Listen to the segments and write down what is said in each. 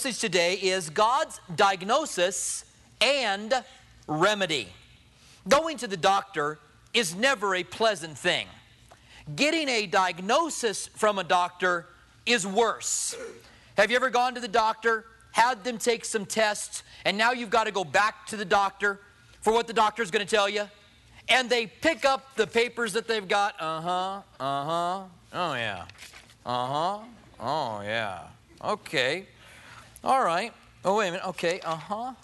message today is God's diagnosis and remedy. Going to the doctor is never a pleasant thing. Getting a diagnosis from a doctor is worse. Have you ever gone to the doctor, had them take some tests, and now you've got to go back to the doctor for what the doctor's going to tell you? And they pick up the papers that they've got. Oh yeah. Oh yeah. Okay. All right. Oh, wait a minute. Okay. Well,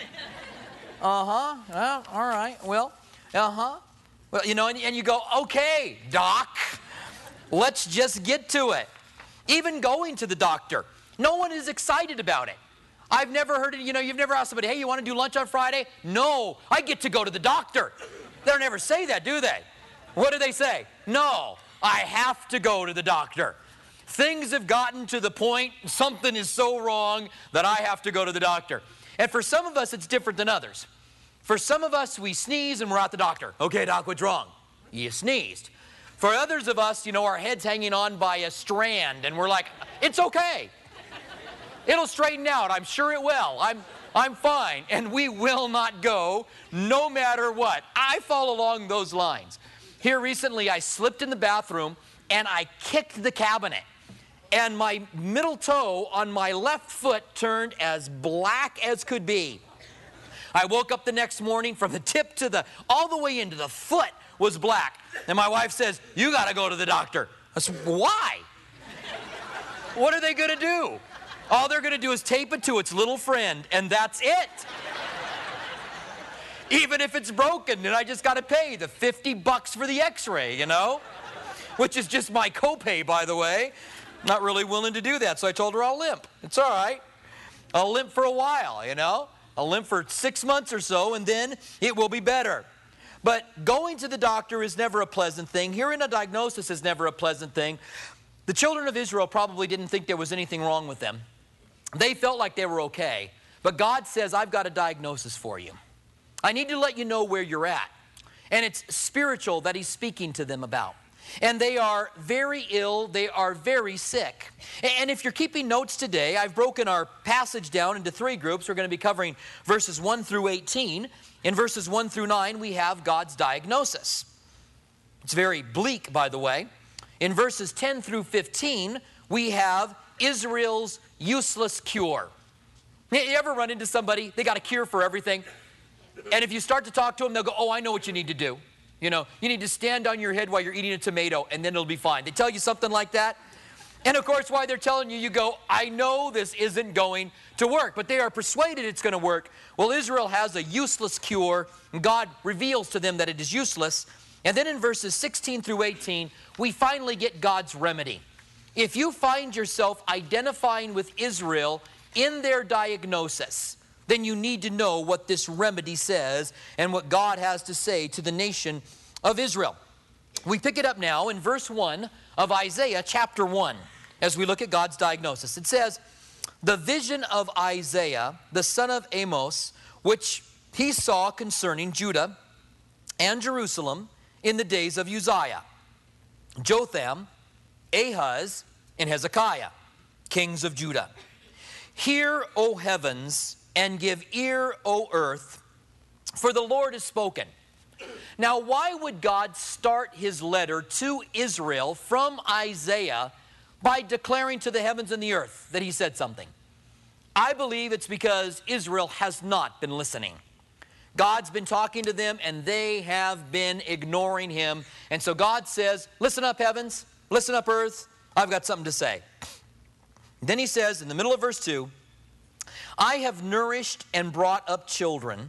all right. Well, Well, you know, and you go, okay, doc, let's just get to it. Even going to the doctor, no one is excited about it. I've never heard it, you know, you've never asked somebody, hey, you want to do lunch on Friday? No, I get to go to the doctor. They don't ever say that, do they? What do they say? No, I have to go to the doctor. Things have gotten to the point, something is so wrong that I have to go to the doctor. And for some of us, it's different than others. For some of us, we sneeze and we're at the doctor. Okay, doc, what's wrong? You sneezed. For others of us, you know, our head's hanging on by a strand and we're like, it's okay. It'll straighten out. I'm sure it will. I'm fine. And we will not go no matter what. I fall along those lines. Here recently, I slipped in the bathroom and I kicked the cabinet. And my middle toe on my left foot turned as black as could be. I woke up the next morning from the tip to all the way into the foot was black. And my wife says, you got to go to the doctor. I said, why? What are they going to do? All they're going to do is tape it to its little friend, and that's it. Even if it's broken, then I just got to pay the $50 for the x-ray, you know? Which is just my copay, by the way. Not really willing to do that, so I told her I'll limp. It's all right. I'll limp for a while, you know? I'll limp for 6 months or so, and then it will be better. But going to the doctor is never a pleasant thing. Hearing a diagnosis is never a pleasant thing. The children of Israel probably didn't think there was anything wrong with them. They felt like they were okay. But God says, I've got a diagnosis for you. I need to let you know where you're at. And it's spiritual that He's speaking to them about. And they are very ill, they are very sick. And if you're keeping notes today, I've broken our passage down into 3 groups. We're going to be covering verses 1 through 18. In verses 1 through 9, we have God's diagnosis. It's very bleak, by the way. In verses 10 through 15, we have Israel's useless cure. You ever run into somebody, they got a cure for everything? And if you start to talk to them, they'll go, oh, I know what you need to do. You know, you need to stand on your head while you're eating a tomato, and then it'll be fine. They tell you something like that. And of course, while they're telling you, you go, I know this isn't going to work, but they are persuaded it's going to work. Well, Israel has a useless cure, and God reveals to them that it is useless. And then in verses 16 through 18, we finally get God's remedy. If you find yourself identifying with Israel in their diagnosis, then you need to know what this remedy says and what God has to say to the nation of Israel. We pick it up now in verse 1 of Isaiah chapter 1 as we look at God's diagnosis. It says, the vision of Isaiah, the son of Amos, which he saw concerning Judah and Jerusalem in the days of Uzziah, Jotham, Ahaz, and Hezekiah, kings of Judah. Hear, O heavens, and give ear, O earth, for the Lord has spoken. Now, why would God start His letter to Israel from Isaiah by declaring to the heavens and the earth that He said something? I believe it's because Israel has not been listening. God's been talking to them and they have been ignoring Him. And so God says, listen up, heavens, listen up, earth, I've got something to say. Then He says in the middle of verse 2, I have nourished and brought up children,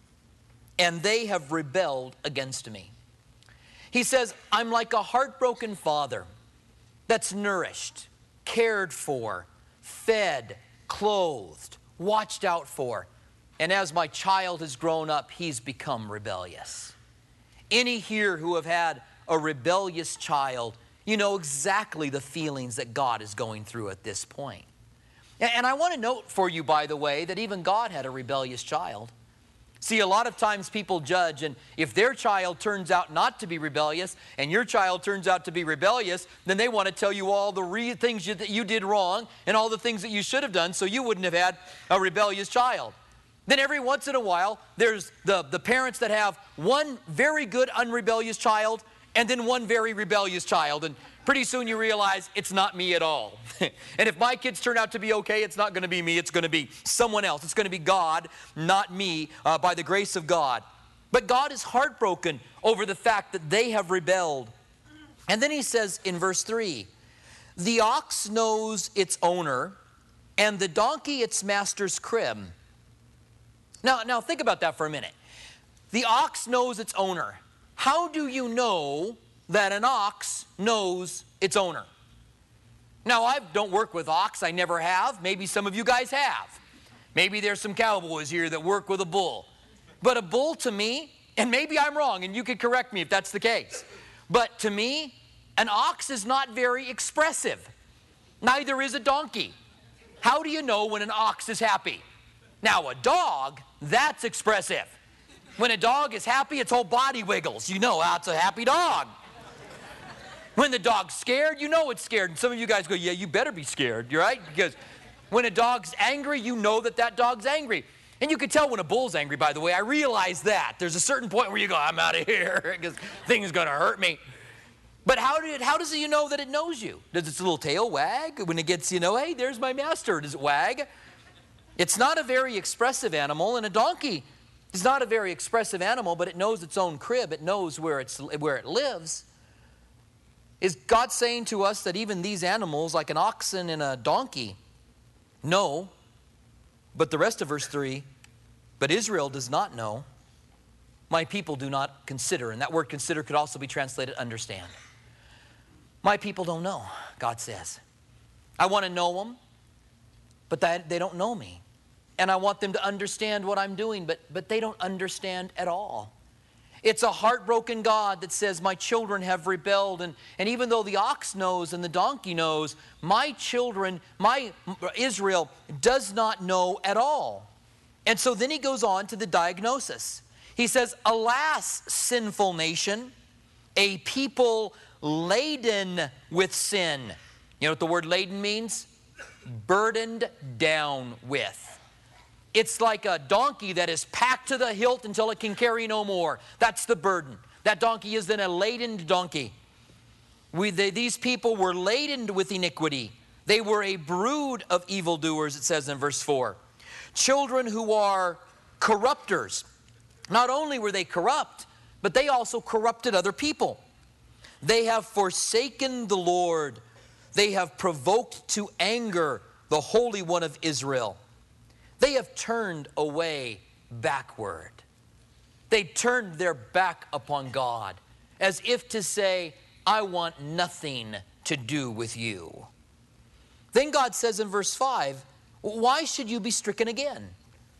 and they have rebelled against me. He says, I'm like a heartbroken father that's nourished, cared for, fed, clothed, watched out for. And as my child has grown up, he's become rebellious. Any here who have had a rebellious child, you know exactly the feelings that God is going through at this point. And I want to note for you, by the way, that even God had a rebellious child. See, a lot of times people judge, and if their child turns out not to be rebellious, and your child turns out to be rebellious, then they want to tell you all the things that you did wrong and all the things that you should have done so you wouldn't have had a rebellious child. Then every once in a while, there's the parents that have one very good unrebellious child and then one very rebellious child. And pretty soon you realize it's not me at all. And if my kids turn out to be okay, it's not going to be me. It's going to be someone else. It's going to be God, not me, by the grace of God. But God is heartbroken over the fact that they have rebelled. And then he says in verse 3, the ox knows its owner, and the donkey its master's crib. Now think about that for a minute. The ox knows its owner. How do you know that an ox knows its owner? Now, I don't work with ox. I never have. Maybe some of you guys have. Maybe there's some cowboys here that work with a bull. But a bull to me, and maybe I'm wrong, and you could correct me if that's the case, but to me, an ox is not very expressive. Neither is a donkey. How do you know when an ox is happy? Now, a dog, that's expressive. When a dog is happy, its whole body wiggles. You know, it's a happy dog. When the dog's scared, you know it's scared. And some of you guys go, yeah, you better be scared, right? Because when a dog's angry, you know that that dog's angry. And you can tell when a bull's angry, by the way. I realize that. There's a certain point where you go, I'm out of here because things are going to hurt me. But how does it, you know that it knows you? Does its little tail wag when it gets, hey, there's my master? Does it wag? It's not a very expressive animal, and a donkey is not a very expressive animal, but it knows its own crib. It knows where it lives. Is God saying to us that even these animals, like an oxen and a donkey, know? But the rest of verse 3, but Israel does not know. My people do not consider. And that word consider could also be translated understand. My people don't know, God says. I want to know them, but they don't know me. And I want them to understand what I'm doing, but they don't understand at all. It's a heartbroken God that says, my children have rebelled. And even though the ox knows and the donkey knows, my children, my Israel does not know at all. And so then he goes on to the diagnosis. He says, alas, sinful nation, a people laden with sin. You know what the word laden means? Burdened down with. It's like a donkey that is packed to the hilt until it can carry no more. That's the burden. That donkey is then a laden donkey. These people were laden with iniquity. They were a brood of evildoers, it says in verse 4. Children who are corrupters. Not only were they corrupt, but they also corrupted other people. They have forsaken the Lord. They have provoked to anger the Holy One of Israel. They have turned away backward. They turned their back upon God, as if to say, I want nothing to do with you. Then God says in verse 5, why should you be stricken again?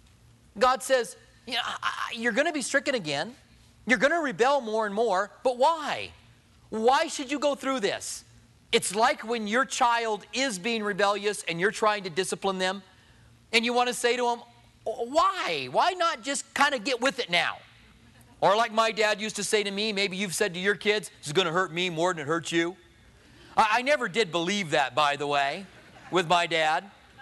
God says, you're going to be stricken again. You're going to rebel more and more, but why? Why should you go through this? It's like when your child is being rebellious and you're trying to discipline them, and you want to say to them, why? Why not just kind of get with it now? Or like my dad used to say to me, maybe you've said to your kids, this is going to hurt me more than it hurts you. I never did believe that, by the way, with my dad.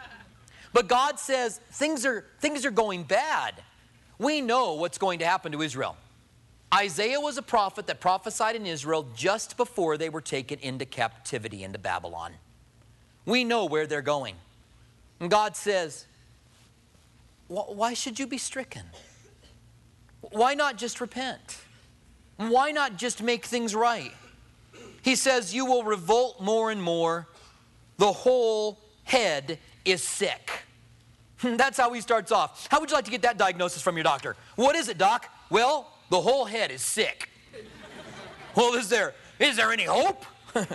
But God says things are going bad. We know what's going to happen to Israel. Isaiah was a prophet that prophesied in Israel just before they were taken into captivity into Babylon. We know where they're going. And God says, why should you be stricken? Why not just repent? Why not just make things right? He says, you will revolt more and more. The whole head is sick. That's how he starts off. How would you like to get that diagnosis from your doctor? What is it, doc? Well, the whole head is sick. Well, is there any hope?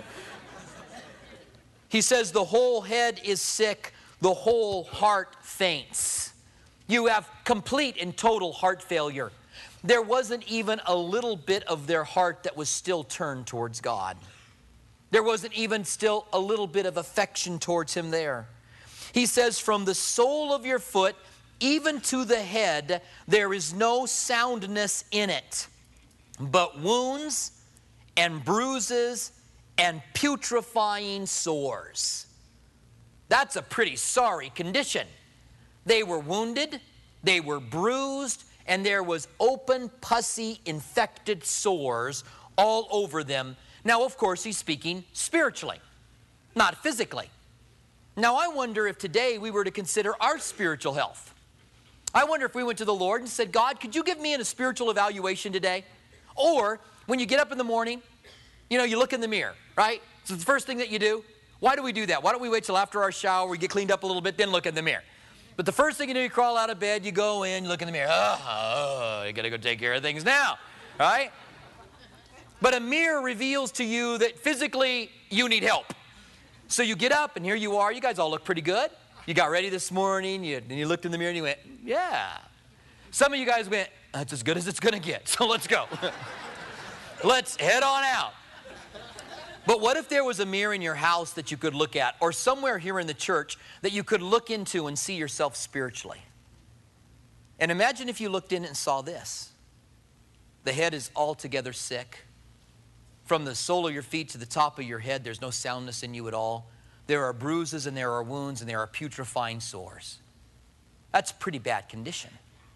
He says the whole head is sick. The whole heart faints. You have complete and total heart failure. There wasn't even a little bit of their heart that was still turned towards God. There wasn't even still a little bit of affection towards him there. He says, from the sole of your foot even to the head there is no soundness in it, but wounds and bruises and putrefying sores. That's a pretty sorry condition. They were wounded, they were bruised, and there was open, pussy, infected sores all over them. Now, of course, he's speaking spiritually, not physically. Now, I wonder if today we were to consider our spiritual health. I wonder if we went to the Lord and said, God, could you give me a spiritual evaluation today? Or when you get up in the morning, you know, you look in the mirror, right? So it's the first thing that you do. Why do we do that? Why don't we wait till after our shower, we get cleaned up a little bit, then look in the mirror? But the first thing you do, you crawl out of bed, you go in, you look in the mirror. You got to go take care of things now, right? But a mirror reveals to you that physically you need help. So you get up, and here you are. You guys all look pretty good. You got ready this morning, and you looked in the mirror, and you went, yeah. Some of you guys went, that's as good as it's going to get, so let's go. Let's head on out. But what if there was a mirror in your house that you could look at, or somewhere here in the church that you could look into and see yourself spiritually? And imagine if you looked in and saw this. The head is altogether sick. From the sole of your feet to the top of your head, there's no soundness in you at all. There are bruises and there are wounds and there are putrefying sores. That's a pretty bad condition.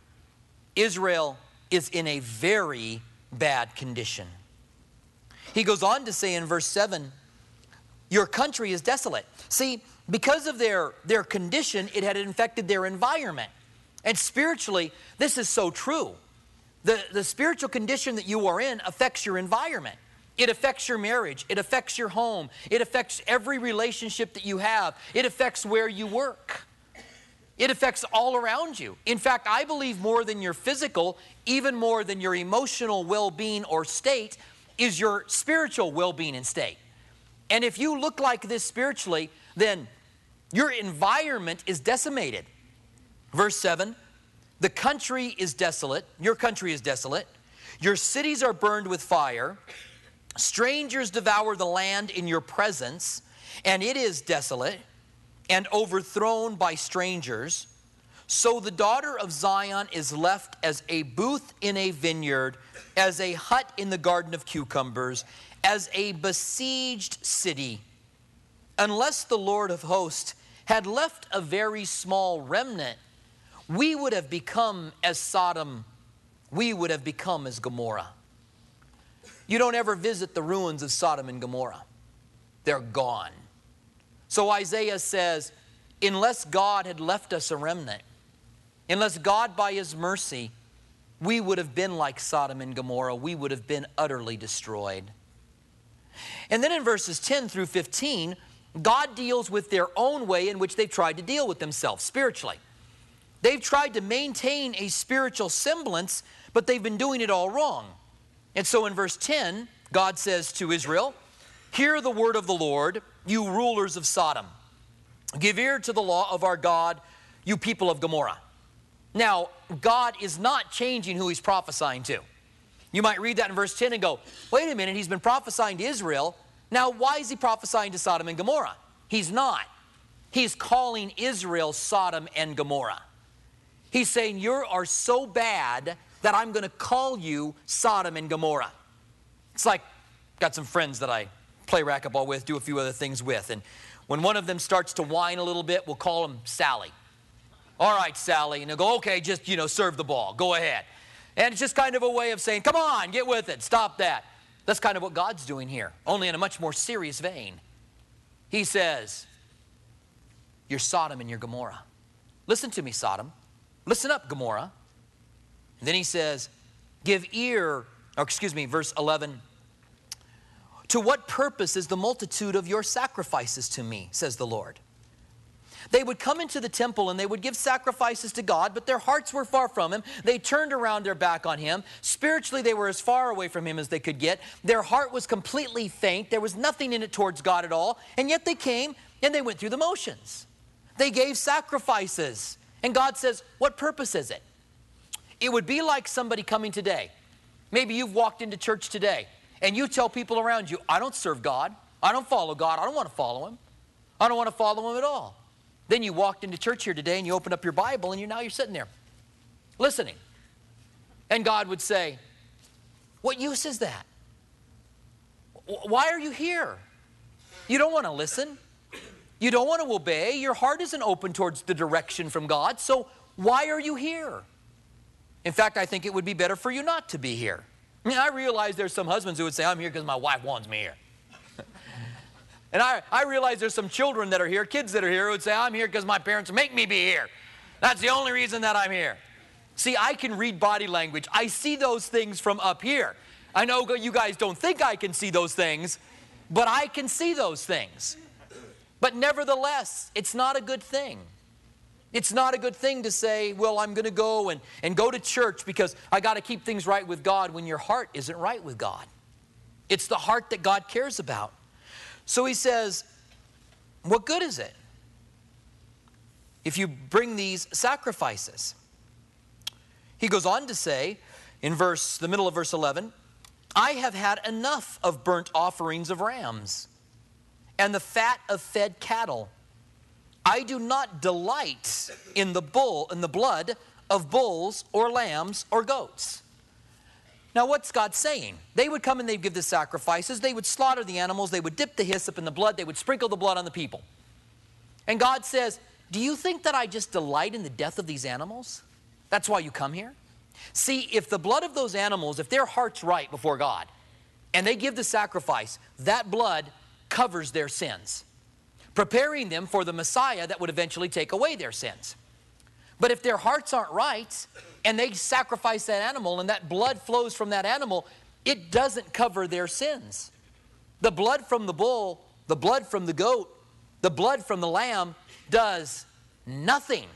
Israel is in a very bad condition. He goes on to say in verse 7, your country is desolate. See, because of their condition, it had infected their environment. And spiritually, this is so true. The spiritual condition that you are in affects your environment. It affects your marriage. It affects your home. It affects every relationship that you have. It affects where you work. It affects all around you. In fact, I believe more than your physical, even more than your emotional well-being or state, is your spiritual well-being and state. And if you look like this spiritually, then your environment is decimated. Verse 7, the country is desolate. Your country is desolate. Your cities are burned with fire. Strangers devour the land in your presence, and it is desolate and overthrown by strangers. So the daughter of Zion is left as a booth in a vineyard, as a hut in the garden of cucumbers, as a besieged city. Unless the Lord of hosts had left a very small remnant, we would have become as Sodom, we would have become as Gomorrah. You don't ever visit the ruins of Sodom and Gomorrah. They're gone. So Isaiah says, unless God had left us a remnant, unless God by His mercy, we would have been like Sodom and Gomorrah. We would have been utterly destroyed. And then in verses 10 through 15, God deals with their own way in which they've tried to deal with themselves spiritually. They've tried to maintain a spiritual semblance, but they've been doing it all wrong. And so in verse 10, God says to Israel, hear the word of the Lord, you rulers of Sodom. Give ear to the law of our God, you people of Gomorrah. Now, God is not changing who He's prophesying to. You might read that in verse 10 and go, wait a minute, He's been prophesying to Israel. Now, why is He prophesying to Sodom and Gomorrah? He's not. He's calling Israel Sodom and Gomorrah. He's saying, you are so bad that I'm going to call you Sodom and Gomorrah. It's like, got some friends that I play racquetball with, do a few other things with, and when one of them starts to whine a little bit, we'll call him Sally. All right, Sally. And they'll go, okay, just, serve the ball. Go ahead. And it's just kind of a way of saying, come on, get with it. Stop that. That's kind of what God's doing here, only in a much more serious vein. He says, you're Sodom and you're Gomorrah. Listen to me, Sodom. Listen up, Gomorrah. And then he says, verse 11. To what purpose is the multitude of your sacrifices to me, says the Lord? They would come into the temple and they would give sacrifices to God, but their hearts were far from Him. They turned around their back on Him. Spiritually, they were as far away from Him as they could get. Their heart was completely faint. There was nothing in it towards God at all. And yet they came and they went through the motions. They gave sacrifices. And God says, what purpose is it? It would be like somebody coming today. Maybe you've walked into church today and you tell people around you, I don't serve God. I don't follow God. I don't want to follow Him. I don't want to follow Him at all. Then you walked into church here today and you open up your Bible and now you're sitting there listening. And God would say, what use is that? Why are you here? You don't want to listen. You don't want to obey. Your heart isn't open towards the direction from God. So why are you here? In fact, I think it would be better for you not to be here. I mean, I realize there's some husbands who would say, I'm here because my wife wants me here. And I realize there's some children that are here, kids that are here, who would say, I'm here because my parents make me be here. That's the only reason that I'm here. See, I can read body language. I see those things from up here. I know you guys don't think I can see those things, but I can see those things. But nevertheless, it's not a good thing. It's not a good thing to say, well, I'm going to go and go to church because I got to keep things right with God when your heart isn't right with God. It's the heart that God cares about. So he says, what good is it if you bring these sacrifices? He goes on to say in the middle of verse 11, I have had enough of burnt offerings of rams and the fat of fed cattle. I do not delight in the blood of bulls or lambs or goats. Now what's God saying? They would come and they'd give the sacrifices. They would slaughter the animals. They would dip the hyssop in the blood. They would sprinkle the blood on the people. And God says, do you think that I just delight in the death of these animals? That's why you come here? See, if the blood of those animals, if their heart's right before God, and they give the sacrifice, that blood covers their sins, preparing them for the Messiah that would eventually take away their sins. But if their hearts aren't right, and they sacrifice that animal, and that blood flows from that animal, it doesn't cover their sins. The blood from the bull, the blood from the goat, the blood from the lamb does nothing.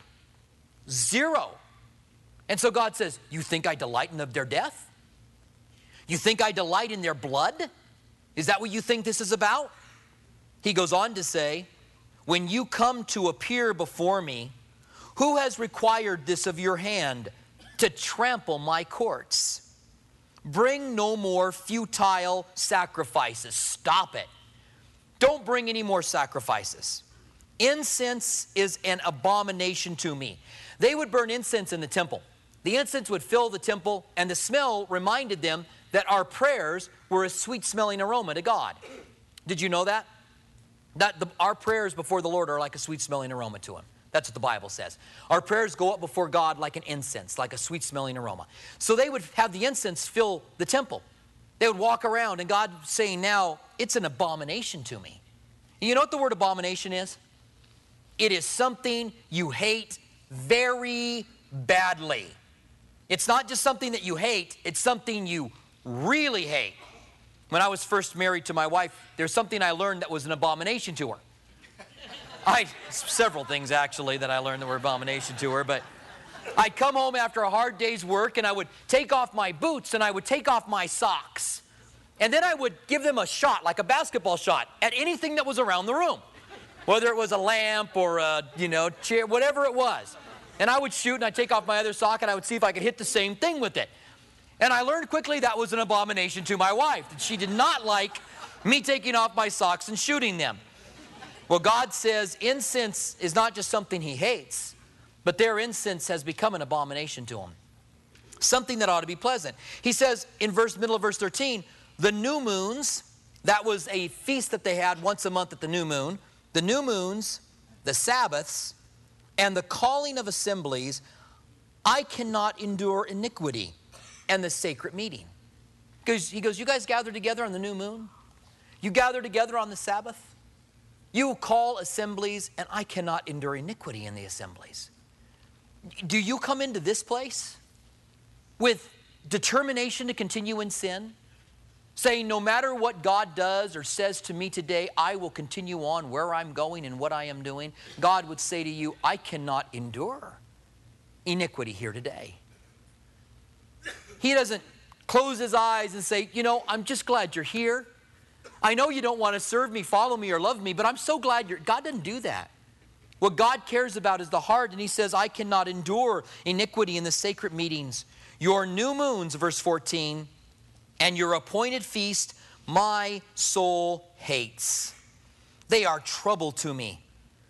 Zero. And so God says, you think I delight in their death? You think I delight in their blood? Is that what you think this is about? He goes on to say, when you come to appear before me, who has required this of your hand to trample my courts? Bring no more futile sacrifices. Stop it. Don't bring any more sacrifices. Incense is an abomination to me. They would burn incense in the temple. The incense would fill the temple, and the smell reminded them that our prayers were a sweet-smelling aroma to God. Did you know that? Our prayers before the Lord are like a sweet-smelling aroma to Him. That's what the Bible says. Our prayers go up before God like an incense, like a sweet-smelling aroma. So they would have the incense fill the temple. They would walk around, and God saying, now, it's an abomination to me. You know what the word abomination is? It is something you hate very badly. It's not just something that you hate, it's something you really hate. When I was first married to my wife, there's something I learned that was an abomination to her. Several things actually that I learned that were abomination to her, but I'd come home after a hard day's work and I would take off my boots and I would take off my socks. And then I would give them a shot, like a basketball shot, at anything that was around the room. Whether it was a lamp or a, chair, whatever it was. And I would shoot and I'd take off my other sock and I would see if I could hit the same thing with it. And I learned quickly that was an abomination to my wife. That she did not like me taking off my socks and shooting them. Well, God says incense is not just something He hates, but their incense has become an abomination to Him. Something that ought to be pleasant. He says in middle of verse 13, the new moons, that was a feast that they had once a month at the new moon. The new moons, the Sabbaths, and the calling of assemblies, I cannot endure iniquity and the sacred meeting. Because he goes, you guys gather together on the new moon? You gather together on the Sabbath? You call assemblies, and I cannot endure iniquity in the assemblies. Do you come into this place with determination to continue in sin? Saying, no matter what God does or says to me today, I will continue on where I'm going and what I am doing. God would say to you, I cannot endure iniquity here today. He doesn't close His eyes and say, I'm just glad you're here. I know you don't want to serve me, follow me, or love me, but I'm so glad you're... God doesn't do that. What God cares about is the heart, and He says, I cannot endure iniquity in the sacred meetings. Your new moons, verse 14, and your appointed feast, my soul hates. They are trouble to me.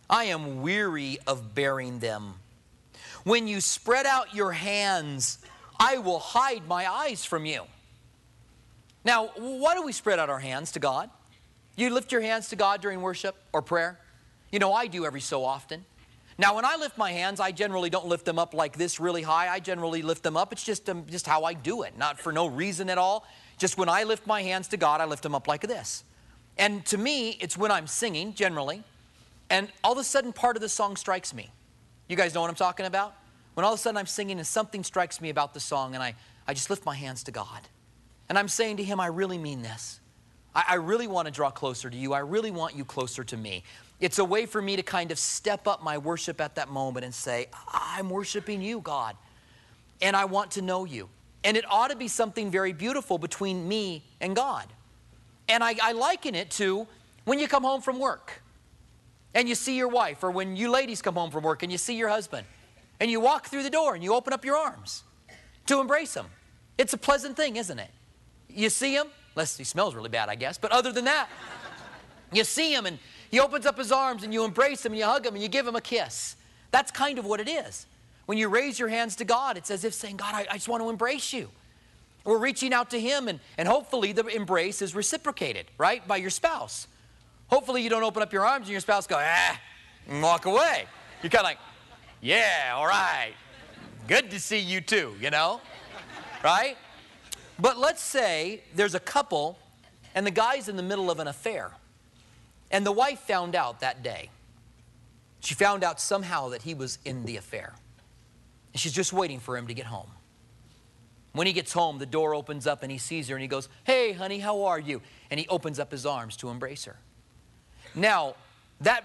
I am weary of bearing them. When you spread out your hands, I will hide my eyes from you. Now, why do we spread out our hands to God? You lift your hands to God during worship or prayer? You know, I do every so often. Now, when I lift my hands, I generally don't lift them up like this really high. I generally lift them up. It's just how I do it, not for no reason at all. Just when I lift my hands to God, I lift them up like this. And to me, it's when I'm singing, generally, and all of a sudden part of the song strikes me. You guys know what I'm talking about? When all of a sudden I'm singing and something strikes me about the song, and I just lift my hands to God. And I'm saying to Him, I really mean this. I really want to draw closer to you. I really want you closer to me. It's a way for me to kind of step up my worship at that moment and say, I'm worshiping you, God, and I want to know you. And it ought to be something very beautiful between me and God. And I liken it to when you come home from work and you see your wife, or when you ladies come home from work and you see your husband, and you walk through the door and you open up your arms to embrace him. It's a pleasant thing, isn't it? You see him, unless he smells really bad, I guess, but other than that, you see him and he opens up his arms and you embrace him and you hug him and you give him a kiss. That's kind of what it is. When you raise your hands to God, it's as if saying, God, I just want to embrace you. We're reaching out to Him, and hopefully the embrace is reciprocated, right, by your spouse. Hopefully you don't open up your arms and your spouse go, and walk away. You're kind of like, yeah, all right. Good to see you too, you know, right? But let's say there's a couple and the guy's in the middle of an affair, and the wife found out that day. She found out somehow that he was in the affair, and she's just waiting for him to get home. When he gets home, the door opens up and he sees her and he goes, hey, honey, how are you? And he opens up his arms to embrace her. Now, that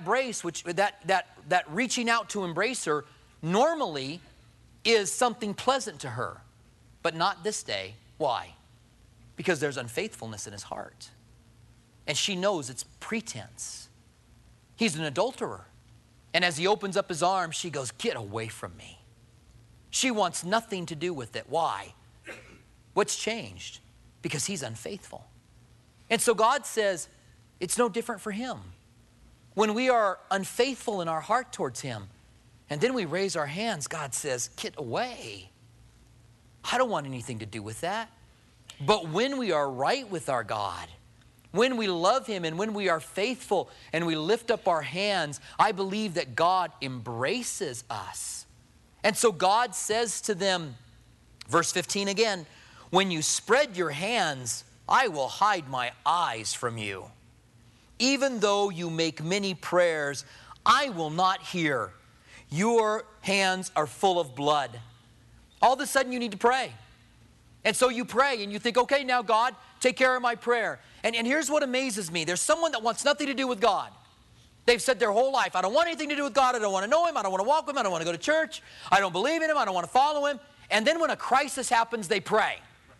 that reaching out to embrace her normally is something pleasant to her, but not this day. Why? Because there's unfaithfulness in his heart. And she knows it's pretense. He's an adulterer. And as he opens up his arms, she goes, get away from me. She wants nothing to do with it. Why? What's changed? Because he's unfaithful. And so God says, it's no different for him. When we are unfaithful in our heart towards him, and then we raise our hands, God says, get away. I don't want anything to do with that. But when we are right with our God, when we love him and when we are faithful and we lift up our hands, I believe that God embraces us. And so God says to them, verse 15 again, when you spread your hands, I will hide my eyes from you. Even though you make many prayers, I will not hear. Your hands are full of blood. All of a sudden you need to pray. And so you pray and you think, okay, now God, take care of my prayer. And here's what amazes me. There's someone that wants nothing to do with God. They've said their whole life, I don't want anything to do with God. I don't want to know him. I don't want to walk with him. I don't want to go to church. I don't believe in him. I don't want to follow him. And then when a crisis happens, they pray.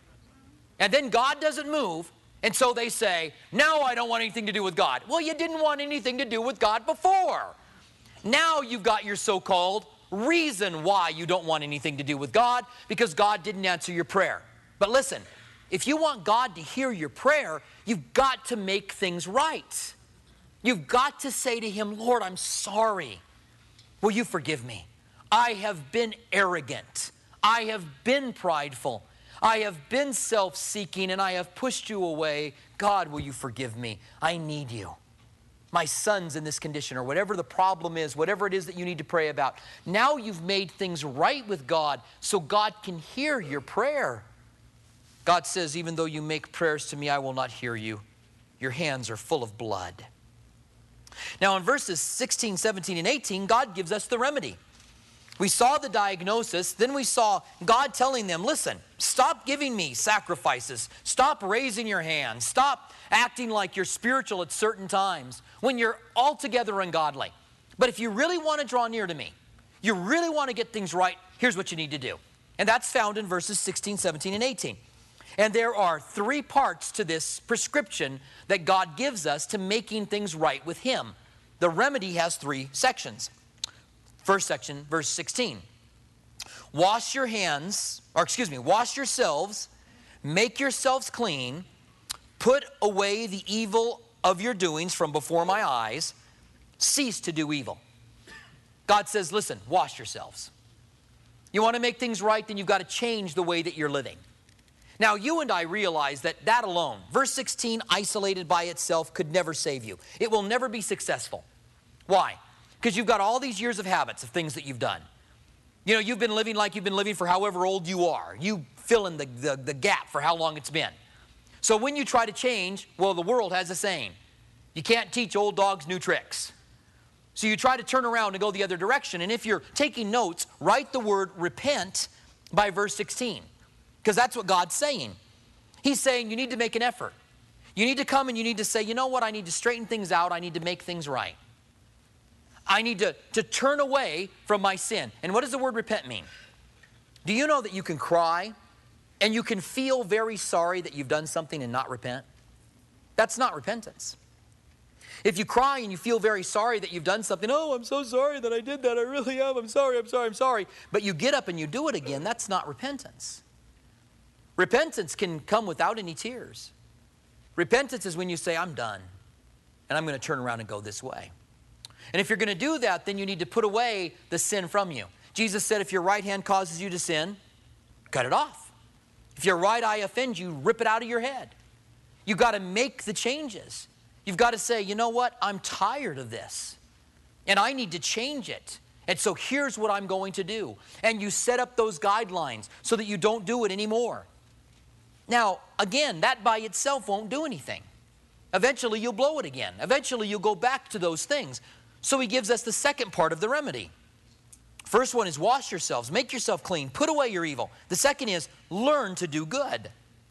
And then God doesn't move. And so they say, now I don't want anything to do with God. Well, you didn't want anything to do with God before. Now you've got your so-called reason why you don't want anything to do with God, because God didn't answer your prayer. But listen, if you want God to hear your prayer, you've got to make things right. You've got to say to him, Lord, I'm sorry. Will you forgive me? I have been arrogant. I have been prideful. I have been self-seeking, and I have pushed you away. God, will you forgive me? I need you. My son's in this condition, or whatever the problem is, whatever it is that you need to pray about. Now you've made things right with God so God can hear your prayer. God says, even though you make prayers to me, I will not hear you. Your hands are full of blood. Now in verses 16, 17, and 18, God gives us the remedy. We saw the diagnosis, then we saw God telling them, listen, stop giving me sacrifices. Stop raising your hands. Stop acting like you're spiritual at certain times when you're altogether ungodly. But if you really want to draw near to me, you really want to get things right, here's what you need to do. And that's found in verses 16, 17, and 18. And there are three parts to this prescription that God gives us to making things right with him. The remedy has three sections. First section, verse 16. Wash yourselves, make yourselves clean, put away the evil of your doings from before my eyes, cease to do evil. God says, listen, wash yourselves. You want to make things right, then you've got to change the way that you're living. Now, you and I realize that that alone, verse 16, isolated by itself, could never save you. It will never be successful. Why? Because you've got all these years of habits of things that you've done. You know, you've been living like you've been living for however old you are. You fill in the gap for how long it's been. So when you try to change, well, the world has a saying, you can't teach old dogs new tricks. So you try to turn around and go the other direction. And if you're taking notes, write the word repent by verse 16. Because that's what God's saying. He's saying you need to make an effort. You need to come and you need to say, you know what, I need to straighten things out. I need to make things right. I need to turn away from my sin. And what does the word repent mean? Do you know that you can cry and you can feel very sorry that you've done something and not repent? That's not repentance. If you cry and you feel very sorry that you've done something, oh, I'm so sorry that I did that, I really am, I'm sorry, but you get up and you do it again, that's not repentance. Repentance can come without any tears. Repentance is when you say, I'm done, and I'm going to turn around and go this way. And if you're going to do that, then you need to put away the sin from you. Jesus said if your right hand causes you to sin, cut it off. If your right eye offends you, rip it out of your head. You've got to make the changes. You've got to say, you know what, I'm tired of this, and I need to change it. And so here's what I'm going to do. And you set up those guidelines so that you don't do it anymore. Now, again, that by itself won't do anything. Eventually, you'll blow it again. Eventually, you'll go back to those things. So he gives us the second part of the remedy. First one is wash yourselves, make yourself clean, put away your evil. The second is learn to do good.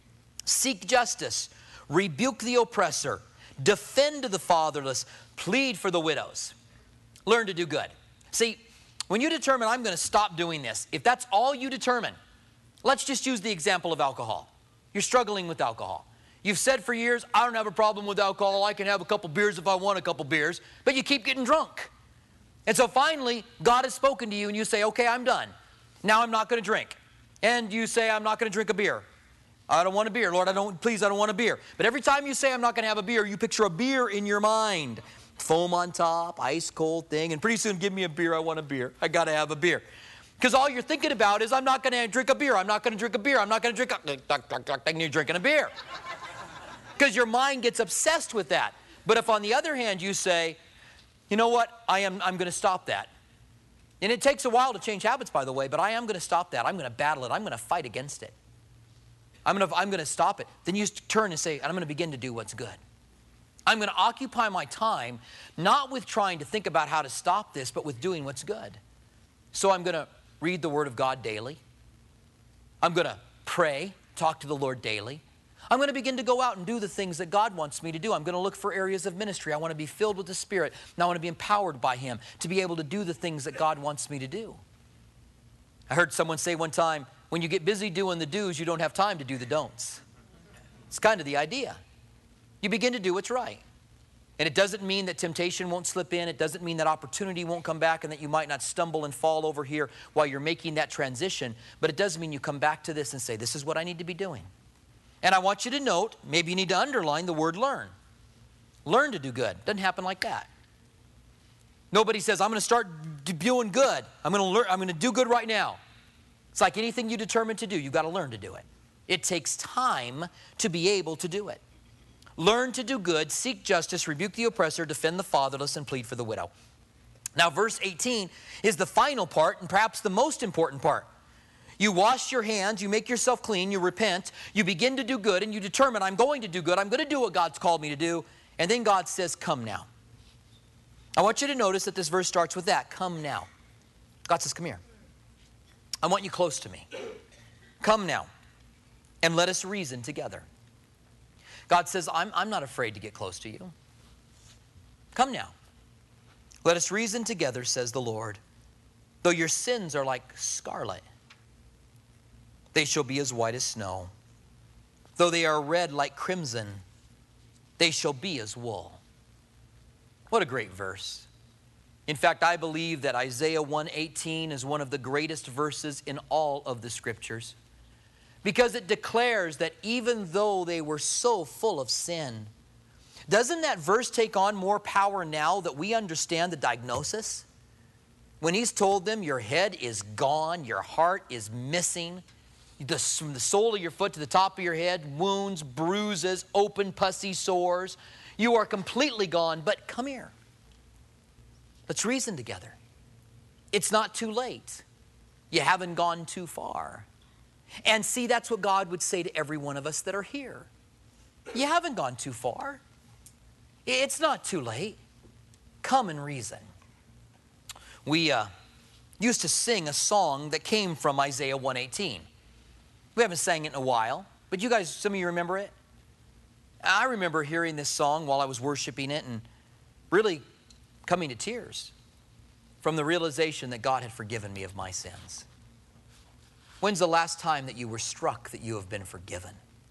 Seek justice, rebuke the oppressor, defend the fatherless, plead for the widows. Learn to do good. See, when you determine I'm going to stop doing this, if that's all you determine, let's just use the example of alcohol. You're struggling with alcohol. You've said for years, I don't have a problem with alcohol. I can have a couple beers if I want a couple beers. But you keep getting drunk. And so finally, God has spoken to you and you say, okay, I'm done. Now I'm not going to drink. And you say, I'm not going to drink a beer. I don't want a beer. Lord, I don't want a beer. But every time you say I'm not going to have a beer, you picture a beer in your mind. Foam on top, ice cold thing. And pretty soon, give me a beer. I want a beer. I got to have a beer. Because all you're thinking about is, I'm not going to drink a beer. I'm not going to drink a beer. I'm not going to drink a... And you're drinking a beer. Because your mind gets obsessed with that. But if on the other hand you say, you know what, I'm going to stop that. And it takes a while to change habits, by the way, but I am going to stop that. I'm going to battle it. I'm going to fight against it. I'm going to stop it. Then you turn and say, I'm going to begin to do what's good. I'm going to occupy my time, not with trying to think about how to stop this, but with doing what's good. So I'm going to read the Word of God daily. I'm going to pray, talk to the Lord daily. I'm going to begin to go out and do the things that God wants me to do. I'm going to look for areas of ministry. I want to be filled with the Spirit, and I want to be empowered by Him to be able to do the things that God wants me to do. I heard someone say one time, when you get busy doing the do's, you don't have time to do the don'ts. It's kind of the idea. You begin to do what's right. And it doesn't mean that temptation won't slip in. It doesn't mean that opportunity won't come back and that you might not stumble and fall over here while you're making that transition. But it does mean you come back to this and say, this is what I need to be doing. And I want you to note, maybe you need to underline the word learn. Learn to do good. Doesn't happen like that. Nobody says, I'm going to start doing good. I'm going to do good right now. It's like anything you determine to do, you've got to learn to do it. It takes time to be able to do it. Learn to do good, seek justice, rebuke the oppressor, defend the fatherless, and plead for the widow. Now, verse 18 is the final part and perhaps the most important part. You wash your hands, you make yourself clean, you repent, you begin to do good, and you determine, I'm going to do good, I'm going to do what God's called me to do, and then God says, come now. I want you to notice that this verse starts with that, come now. God says, come here. I want you close to me. Come now, and let us reason together. God says, I'm not afraid to get close to you. Come now. Let us reason together, says the Lord. Though your sins are like scarlet, they shall be as white as snow. Though they are red like crimson, they shall be as wool. What a great verse. In fact, I believe that Isaiah 1:18 is one of the greatest verses in all of the scriptures, because it declares that even though they were so full of sin, doesn't that verse take on more power now that we understand the diagnosis? When he's told them your head is gone, your heart is missing, from the sole of your foot to the top of your head, wounds, bruises, open pussy sores, you are completely gone, but come here. Let's reason together. It's not too late. You haven't gone too far. And see, that's what God would say to every one of us that are here. You haven't gone too far. It's not too late. Come and reason. We used to sing a song that came from Isaiah 118. We haven't sang it in a while, but you guys, some of you remember it? I remember hearing this song while I was worshiping it and really coming to tears from the realization that God had forgiven me of my sins. When's the last time that you were struck that you have been forgiven?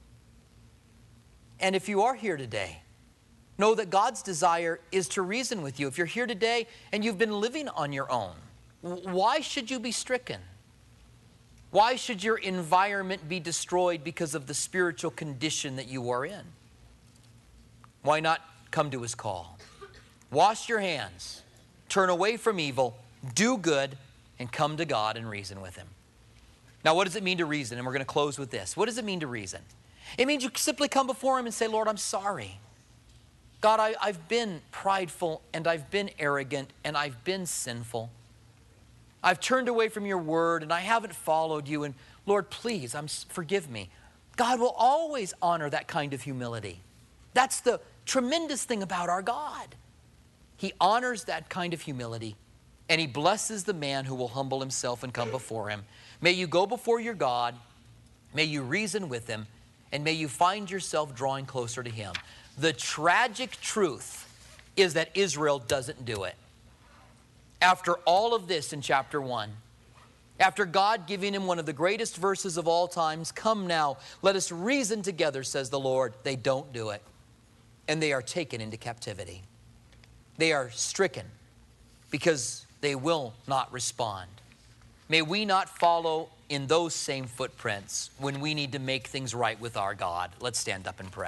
And if you are here today, know that God's desire is to reason with you. If you're here today and you've been living on your own, why should you be stricken? Why should your environment be destroyed because of the spiritual condition that you are in? Why not come to his call? Wash your hands, turn away from evil, do good, and come to God and reason with him. Now, what does it mean to reason? And we're going to close with this. What does it mean to reason? It means you simply come before him and say, Lord, I'm sorry. God, I've been prideful, and I've been arrogant, and I've been sinful. I've turned away from your word, and I haven't followed you, and Lord, please, forgive me. God will always honor that kind of humility. That's the tremendous thing about our God. He honors that kind of humility, and he blesses the man who will humble himself and come before him. May you go before your God, may you reason with him, and may you find yourself drawing closer to him. The tragic truth is that Israel doesn't do it. After all of this in chapter 1, after God giving him one of the greatest verses of all times, come now, let us reason together, says the Lord, they don't do it. And they are taken into captivity. They are stricken because they will not respond. May we not follow in those same footprints when we need to make things right with our God. Let's stand up and pray.